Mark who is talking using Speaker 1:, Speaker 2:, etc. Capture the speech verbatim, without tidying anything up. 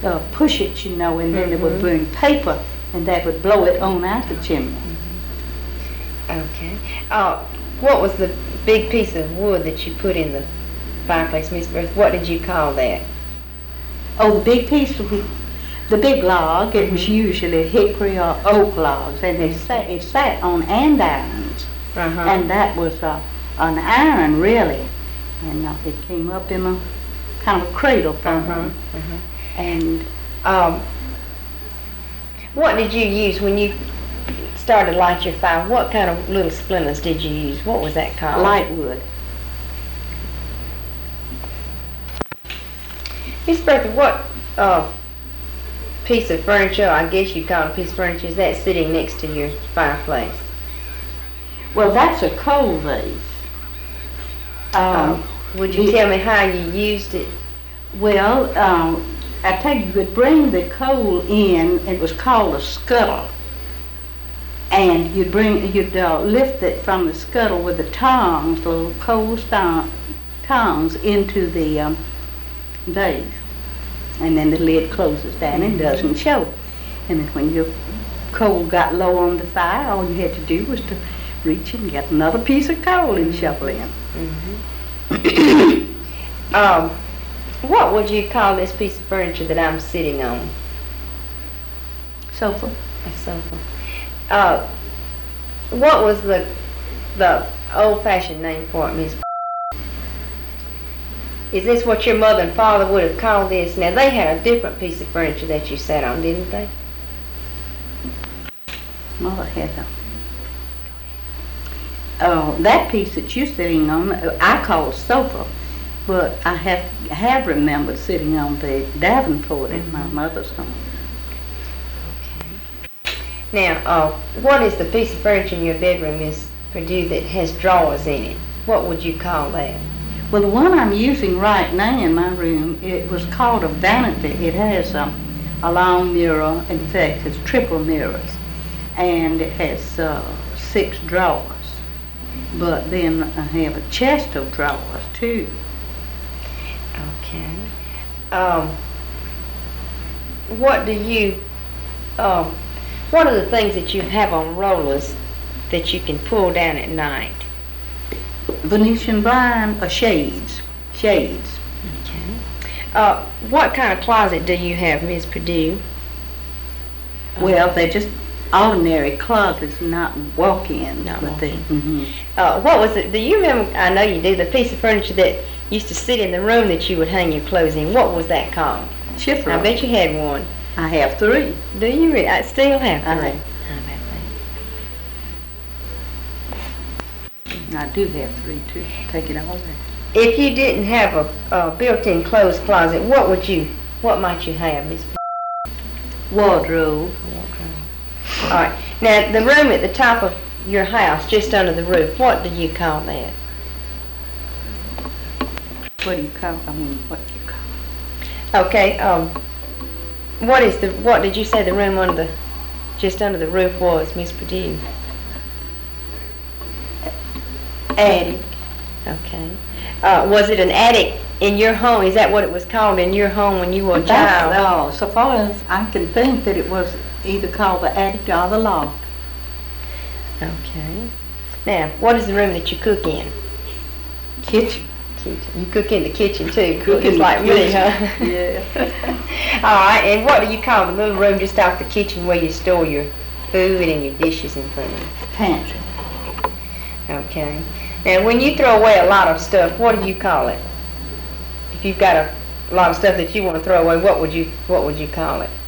Speaker 1: uh, push it, you know, and then
Speaker 2: mm-hmm.
Speaker 1: they would burn paper, and that would blow it on out the chimney.
Speaker 2: Mm-hmm. Okay. Uh, what was the big piece of wood that you put in the fireplace, Miss Bertha? What did you call that?
Speaker 1: Oh, the big piece of the big log. It was usually hickory or oak logs, and it sat, it sat on andirons,
Speaker 2: uh-huh.
Speaker 1: and that was uh, an iron really, and uh, it came up in a kind of a cradle from
Speaker 2: uh-huh.
Speaker 1: it.
Speaker 2: Uh-huh.
Speaker 1: And
Speaker 2: um, what did you use when you started to light your fire? What kind of little splinters did you use? What was that called?
Speaker 1: Lightwood.
Speaker 2: Miss Bertha, what uh, piece of furniture, I guess you call it a piece of furniture, is that sitting next to your fireplace?
Speaker 1: Well, that's a coal vase. Um,
Speaker 2: Would you tell me how you used it?
Speaker 1: Well, um, I tell you, you would bring the coal in. It was called a scuttle, and you'd bring, you'd uh, lift it from the scuttle with the tongs, little coal st- tongs, into the um, vase, and then the lid closes down and doesn't show. And then when your coal got low on the fire, all you had to do was to reach and get another piece of coal and shovel in.
Speaker 2: Mm-hmm. um, what would you call this piece of furniture that I'm sitting on?
Speaker 1: Sofa.
Speaker 2: A sofa. Uh, what was the the old-fashioned name for it, Miss? Is this what your mother and father would have called this? Now, they had a different piece of furniture that you sat on, didn't they?
Speaker 1: Mother had a... Oh, that piece that you're sitting on, I call sofa, but I have have remembered sitting on the Davenport in my mother's home.
Speaker 2: Okay. Now, uh, what is the piece of furniture in your bedroom, Miss Perdue, that has drawers in it? What would you call that?
Speaker 1: Well, the one I'm using right now in my room, it was called a vanity. It has um, a long mirror. In fact, it's triple mirrors, and it has uh, six drawers. But then I have a chest of drawers too.
Speaker 2: Okay. Um, what do you, um, what are the things that you have on rollers that you can pull down at night?
Speaker 1: Venetian blind or shades. Shades.
Speaker 2: Okay. Uh, what kind of closet do you have, Miss Perdue?
Speaker 1: Well, they're just ordinary closets, not walk-ins.
Speaker 2: Not
Speaker 1: but they,
Speaker 2: walk-in.
Speaker 1: mm-hmm.
Speaker 2: uh, what was it? Do you remember? I know you do. The piece of furniture that used to sit in the room that you would hang your clothes in. What was that called?
Speaker 1: Chiffon.
Speaker 2: I bet you had one.
Speaker 1: I have three.
Speaker 2: Do you? Re- I still have three.
Speaker 1: I have. I do have three too. Take it all there.
Speaker 2: If you didn't have a, a built-in clothes closet, what would you? What might you have, Miss?
Speaker 1: Wardrobe.
Speaker 2: All right. Now, the room at the top of your house, just under the roof, what do you call that?
Speaker 1: What do you call? I mean, what do you call?
Speaker 2: Okay. Um. What is the? What did you say the room under the, just under the roof was, Miss Perdue?
Speaker 1: Attic.
Speaker 2: Okay. Uh, was it an attic in your home? Is that what it was called in your home when you were a child?
Speaker 1: Oh, so far as I can think, that it was either called the attic or the loft.
Speaker 2: Okay. Now, what is the room that you cook in?
Speaker 1: Kitchen.
Speaker 2: Kitchen. You cook in the kitchen too.
Speaker 1: Cook
Speaker 2: just
Speaker 1: in
Speaker 2: like
Speaker 1: the
Speaker 2: me,
Speaker 1: kitchen.
Speaker 2: huh?
Speaker 1: Yeah.
Speaker 2: All right. And what do you call the little room just off the kitchen where you store your food and your dishes and things?
Speaker 1: Pantry.
Speaker 2: Okay. Now, when you throw away a lot of stuff, what do you call it? If you've got a lot of stuff that you want to throw away, what would you what would you call it?